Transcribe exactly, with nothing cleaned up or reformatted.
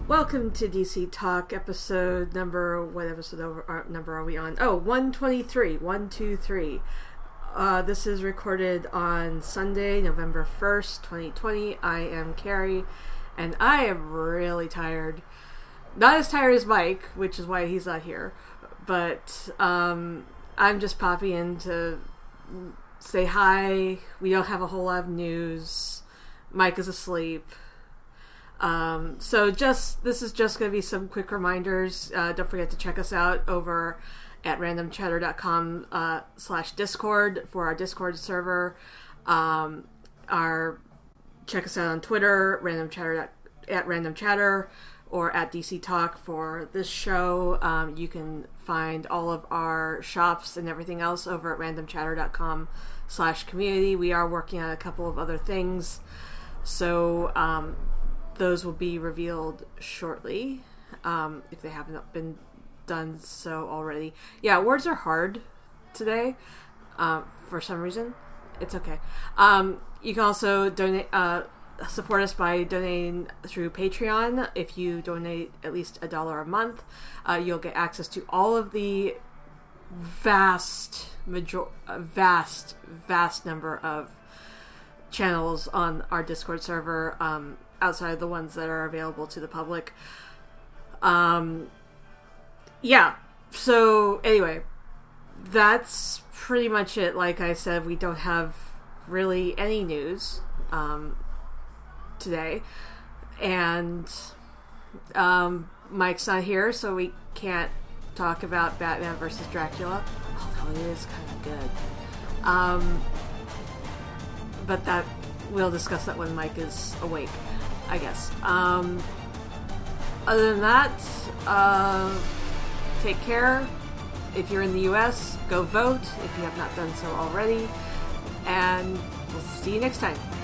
Welcome to D C Talk, episode number, what episode over, uh, number are we on? Oh, one twenty-three, one two three. Uh, this is recorded on Sunday, November first, twenty twenty. I am Carrie, and I am really tired. Not as tired as Mike, which is why he's not here, but um, I'm just popping in to say hi. We don't have a whole lot of news. Mike is asleep. Um, so just, this is just going to be some quick reminders. Uh, don't forget to check us out over at randomchatter.com uh, slash discord for our Discord server. Um, our, check us out on Twitter, randomchatter at randomchatter, or at D C Talk for this show. Um, you can find all of our shops and everything else over at randomchatter.com slash community. We are working on a couple of other things. So, um, those will be revealed shortly, um, if they haven't been done so already. Yeah, words are hard today, uh, for some reason. It's okay. Um, you can also donate, uh, support us by donating through Patreon. If you donate at least a dollar a month, uh, you'll get access to all of the vast, major, vast, vast number of channels on our Discord server, um, outside of the ones that are available to the public. Um, yeah. So anyway, that's pretty much it. Like I said, we don't have really any news um, today, and um, Mike's not here, so we can't talk about Batman versus Dracula, although it is kind of good. Um, but that we'll discuss that when Mike is awake, I guess. Um, other than that, uh, take care. If you're in the U S, go vote if you have not done so already. And we'll see you next time.